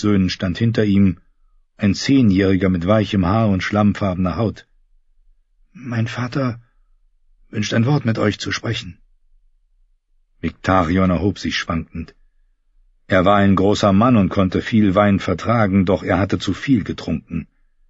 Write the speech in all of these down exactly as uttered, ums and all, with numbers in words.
Stiftsöhnen stand hinter ihm, ein Zehnjähriger mit weichem Haar und schlammfarbener Haut. »Mein Vater wünscht ein Wort mit euch zu sprechen.« Victarion erhob sich schwankend. Er war ein großer Mann und konnte viel Wein vertragen, doch er hatte zu viel getrunken.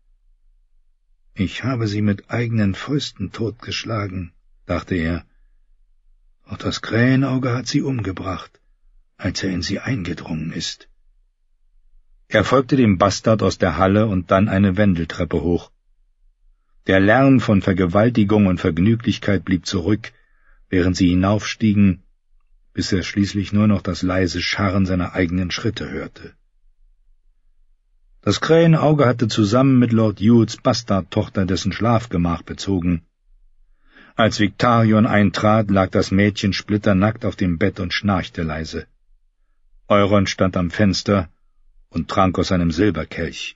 »Ich habe sie mit eigenen Fäusten totgeschlagen«, dachte er. »Doch das Krähenauge hat sie umgebracht, als er in sie eingedrungen ist.« Er folgte dem Bastard aus der Halle und dann eine Wendeltreppe hoch. Der Lärm von Vergewaltigung und Vergnüglichkeit blieb zurück, während sie hinaufstiegen, bis er schließlich nur noch das leise Scharren seiner eigenen Schritte hörte. Das Krähenauge hatte zusammen mit Lord Hughes Bastardtochter dessen Schlafgemach bezogen. Als Victarion eintrat, lag das Mädchen splitternackt auf dem Bett und schnarchte leise. Euron stand am Fenster und trank aus einem Silberkelch.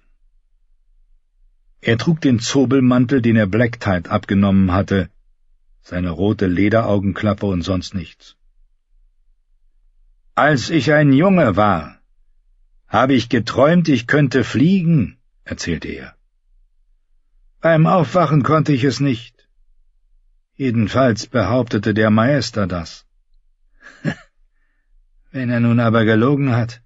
Er trug den Zobelmantel, den er Blacktide abgenommen hatte, seine rote Lederaugenklappe und sonst nichts. »Als ich ein Junge war, habe ich geträumt, ich könnte fliegen«, erzählte er. »Beim Aufwachen konnte ich es nicht. Jedenfalls behauptete der Maester das. Wenn er nun aber gelogen hat.«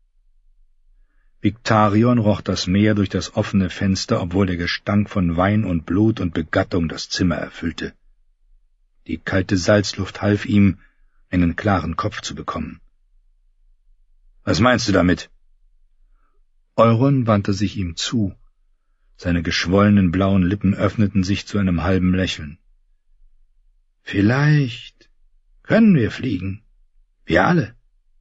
Victarion roch das Meer durch das offene Fenster, obwohl der Gestank von Wein und Blut und Begattung das Zimmer erfüllte. Die kalte Salzluft half ihm, einen klaren Kopf zu bekommen. »Was meinst du damit?« Euron wandte sich ihm zu. Seine geschwollenen blauen Lippen öffneten sich zu einem halben Lächeln. »Vielleicht können wir fliegen. Wir alle.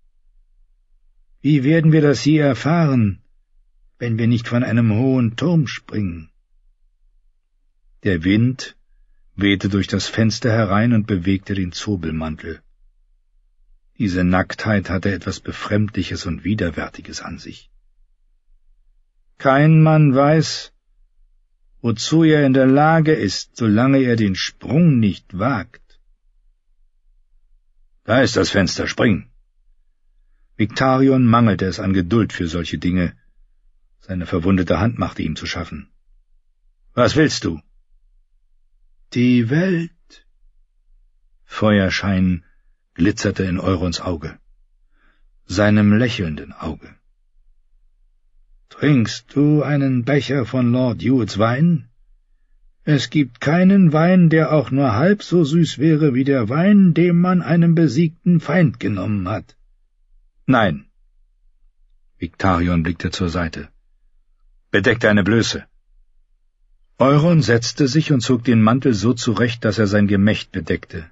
Wie werden wir das je erfahren, wenn wir nicht von einem hohen Turm springen?« Der Wind wehte durch das Fenster herein und bewegte den Zobelmantel. Diese Nacktheit hatte etwas Befremdliches und Widerwärtiges an sich. Kein Mann weiß, wozu er in der Lage ist, solange er den Sprung nicht wagt. »Da ist das Fenster, spring!« Victarion mangelte es an Geduld für solche Dinge. Seine verwundete Hand machte ihm zu schaffen. »Was willst du?« »Die Welt.« Feuerschein glitzerte in Eurons Auge, seinem lächelnden Auge. »Trinkst du einen Becher von Lord Hughes Wein? Es gibt keinen Wein, der auch nur halb so süß wäre wie der Wein, dem man einem besiegten Feind genommen hat.« »Nein.« Victarion blickte zur Seite. »Bedeck deine Blöße.« Euron setzte sich und zog den Mantel so zurecht, dass er sein Gemächt bedeckte.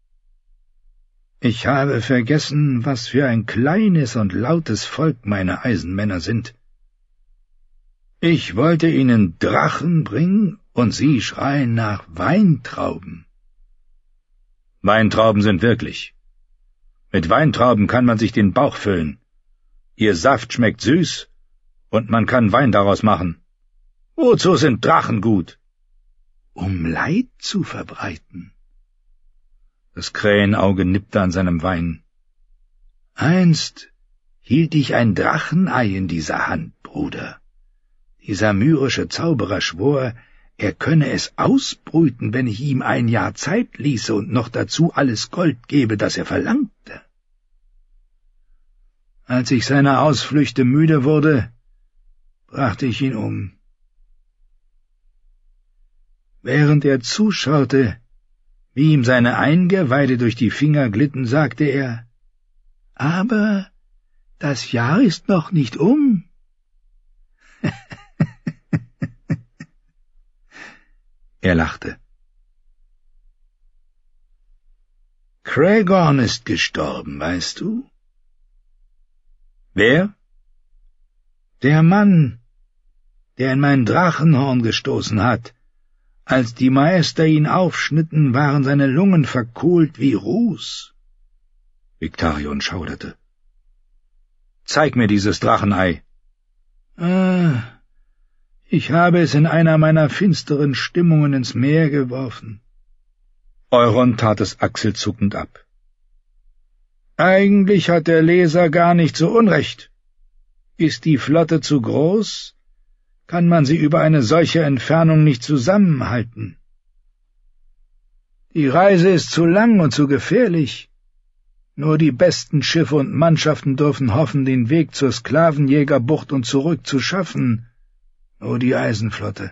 »Ich habe vergessen, was für ein kleines und lautes Volk meine Eisenmänner sind. Ich wollte ihnen Drachen bringen, und sie schreien nach Weintrauben.« »Weintrauben sind wirklich. Mit Weintrauben kann man sich den Bauch füllen. Ihr Saft schmeckt süß, und man kann Wein daraus machen. Wozu sind Drachen gut?« »Um Leid zu verbreiten.« Das Krähenauge nippte an seinem Wein. »Einst hielt ich ein Drachenei in dieser Hand, Bruder. Dieser myrische Zauberer schwor, er könne es ausbrüten, wenn ich ihm ein Jahr Zeit ließe und noch dazu alles Gold gebe, das er verlangte. Als ich seiner Ausflüchte müde wurde, brachte ich ihn um. Während er zuschaute, wie ihm seine Eingeweide durch die Finger glitten, sagte er, »Aber das Jahr ist noch nicht um.« Er lachte. »Cragon ist gestorben, weißt du?« »Wer?« »Der Mann, der in mein Drachenhorn gestoßen hat. Als die Maester ihn aufschnitten, waren seine Lungen verkohlt wie Ruß.« Victarion schauderte. »Zeig mir dieses Drachenei.« »Ah, ich habe es in einer meiner finsteren Stimmungen ins Meer geworfen.« Euron tat es achselzuckend ab. »Eigentlich hat der Leser gar nicht so unrecht. Ist die Flotte zu groß? Kann man sie über eine solche Entfernung nicht zusammenhalten? Die Reise ist zu lang und zu gefährlich. Nur die besten Schiffe und Mannschaften dürfen hoffen, den Weg zur Sklavenjägerbucht und zurück zu schaffen. Nur die Eisenflotte.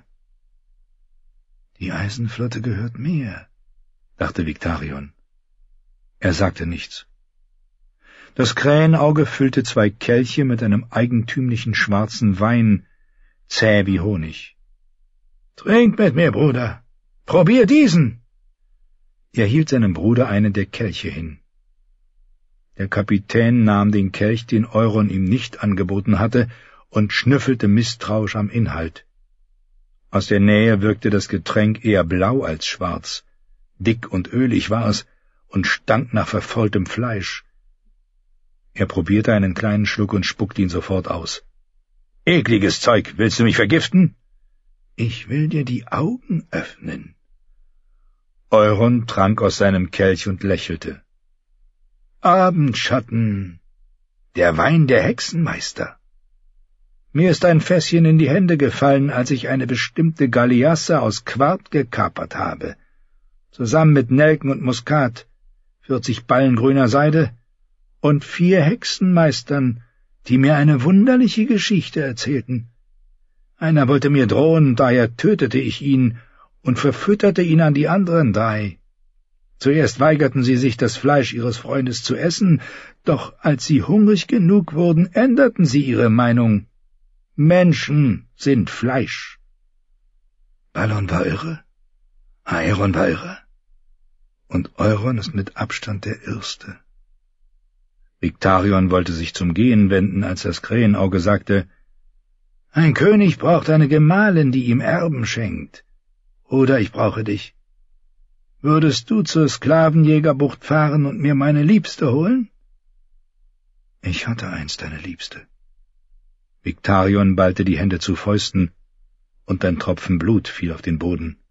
Die Eisenflotte gehört mir, dachte Victarion. Er sagte nichts. Das Krähenauge füllte zwei Kelche mit einem eigentümlichen schwarzen Wein, zäh wie Honig. »Trink mit mir, Bruder! Probier diesen!« Er hielt seinem Bruder einen der Kelche hin. Der Kapitän nahm den Kelch, den Euron ihm nicht angeboten hatte, und schnüffelte misstrauisch am Inhalt. Aus der Nähe wirkte das Getränk eher blau als schwarz. Dick und ölig war es und stank nach verfaultem Fleisch. Er probierte einen kleinen Schluck und spuckte ihn sofort aus. »Ekliges Zeug, willst du mich vergiften?« »Ich will dir die Augen öffnen.« Euron trank aus seinem Kelch und lächelte. »Abendschatten, der Wein der Hexenmeister. Mir ist ein Fässchen in die Hände gefallen, als ich eine bestimmte Galeasse aus Quart gekapert habe, zusammen mit Nelken und Muskat, vierzig Ballen grüner Seide und vier Hexenmeistern, die mir eine wunderliche Geschichte erzählten. Einer wollte mir drohen, daher tötete ich ihn und verfütterte ihn an die anderen drei. Zuerst weigerten sie sich, das Fleisch ihres Freundes zu essen, doch als sie hungrig genug wurden, änderten sie ihre Meinung. Menschen sind Fleisch.« Balon war irre, Aeron war irre, und Euron ist mit Abstand der Irrste. Victarion wollte sich zum Gehen wenden, als das Krähenauge sagte, »Ein König braucht eine Gemahlin, die ihm Erben schenkt. Oder ich brauche dich. Würdest du zur Sklavenjägerbucht fahren und mir meine Liebste holen?« »Ich hatte einst eine Liebste.« Victarion ballte die Hände zu Fäusten, und ein Tropfen Blut fiel auf den Boden.